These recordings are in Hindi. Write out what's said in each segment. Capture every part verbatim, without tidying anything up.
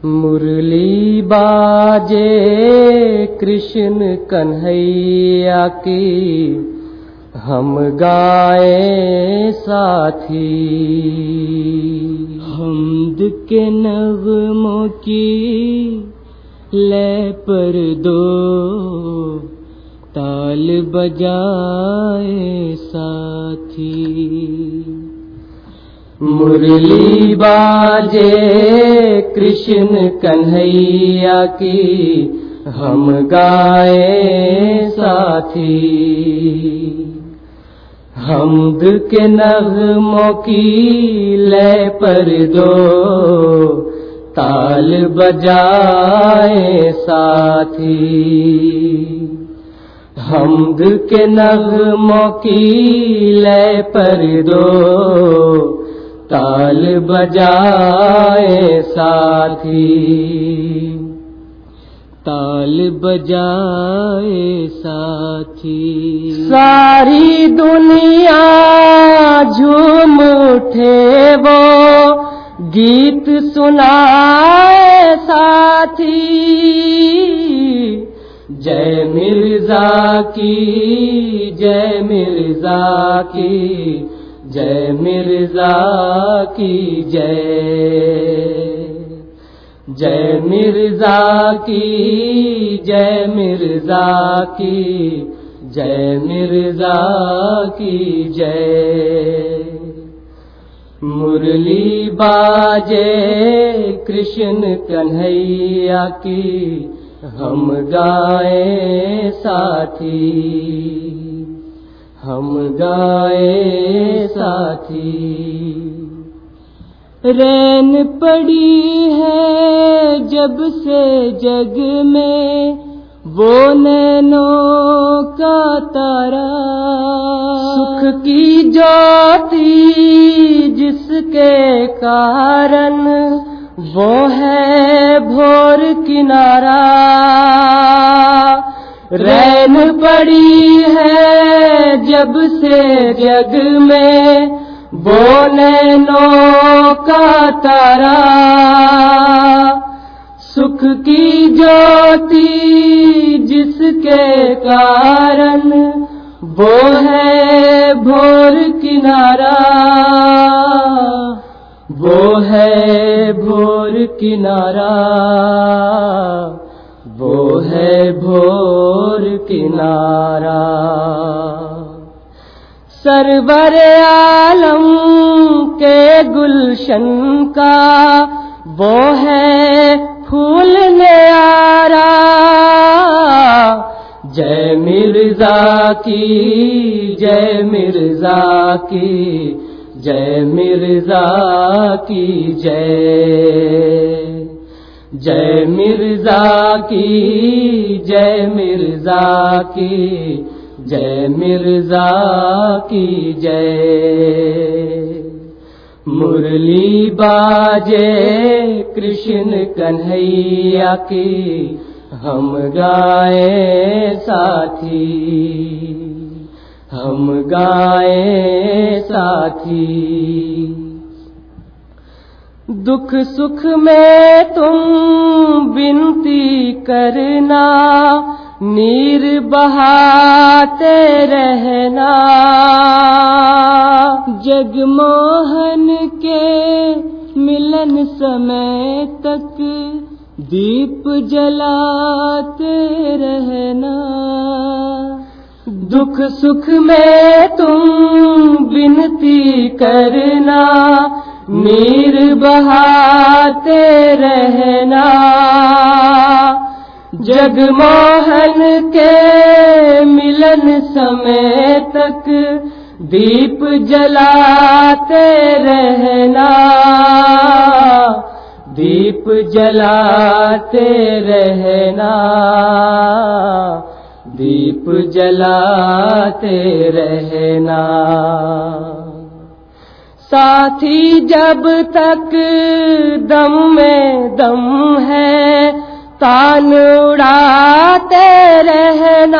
मुरली बाजे कृष्ण कन्हैया की, हम गाए साथी। हम्द के नगमों की लय पर दो ताल बजाए साथी। मुरली बाजे कृष्ण कन्हैया की, हम गाए साथी। हम्द के नगमों की लय पर दो ताल बजाए साथी। हम्द के नगमों की लय पर दो ताल बजाए साथी। ताल बजाए साथी। सारी दुनिया झूम उठे वो गीत सुनाए साथी। जय मिर्जा की, जय मिर्जा की, जय मिर्जा की जय। जय मिर्जा की, जय मिर्जा की, जय मिर्जा की जय। मुरली बाजे कृष्ण कन्हैया की, हम गाए साथी। हम गाए साथी। रैन पड़ी है जब से जग में वो नैनों का तारा। सुख की ज्योति जिसके कारण वो है भोर किनारा। रैन पड़ी है जब से जग में वो नैनों का तारा। सुख की ज्योति जिसके कारण वो है भोर किनारा। वो है भोर किनारा। वो है भोर किनारा। सरवर आलम के गुलशन का वो है फूल न्यारा। जय मिर्जा की, जय मिर्जा की, जय मिर्जा की जय। जय मिर्जा की, जय मिर्जा की, जय मिर्जा की जय। मुरली बाजे कृष्ण कन्हैया की, हम गाए साथी। हम गाए साथी। दुख सुख में तुम विनती करना, नीर बहाते रहना। जगमोहन के मिलन समय तक दीप जलाते रहना। दुख सुख में तुम विनती करना, नीर बहाते रहना। जगमोहन के मिलन समय तक दीप जलाते रहना। दीप जलाते रहना। दीप जलाते रहना। साथी जब तक दम में दम है, तान उड़ाते रहना।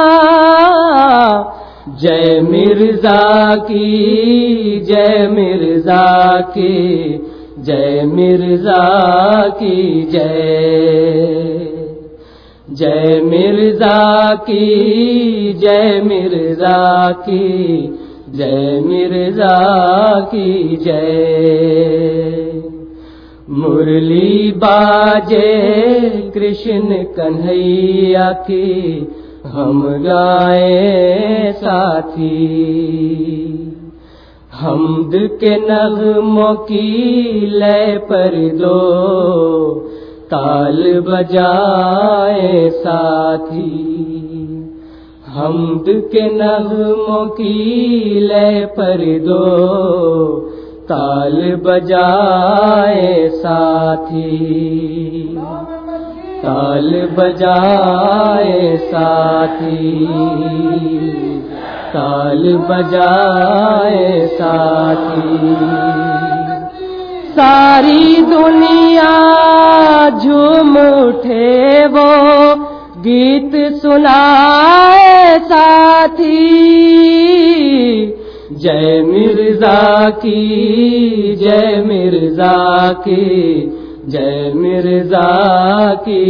जय मिर्जा की, जय मिर्जा की, जय मिर्जा की जय, जय मिर्जा की जय, मिर्जा की जय, मिर्जा की जय। मुरली बाजे कृष्ण कन्हैया की, हम गाए साथी। हम्द के नग़्मों की लय पर दो ताल बजाए साथी। हम्द के नग़्मों की लय पर दो ताल बजाए साथी। ताल बजाए साथी, ताल बजाए साथी। सारी दुनिया झूम उठे वो गीत सुनाए साथी। जय मिर्जा की जय, मिर्जा की जय, मिर्जा की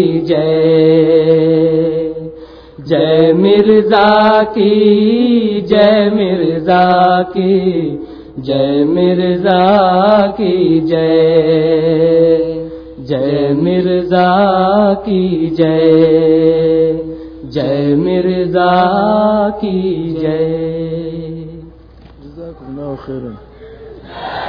जय। जय मिर्जा की जय, मिर्जा की जय, मिर्जा की जय। जय मिर्जा की जय, जय मिर्जा की जय। जज़ाकुमुल्लाहु खैरन।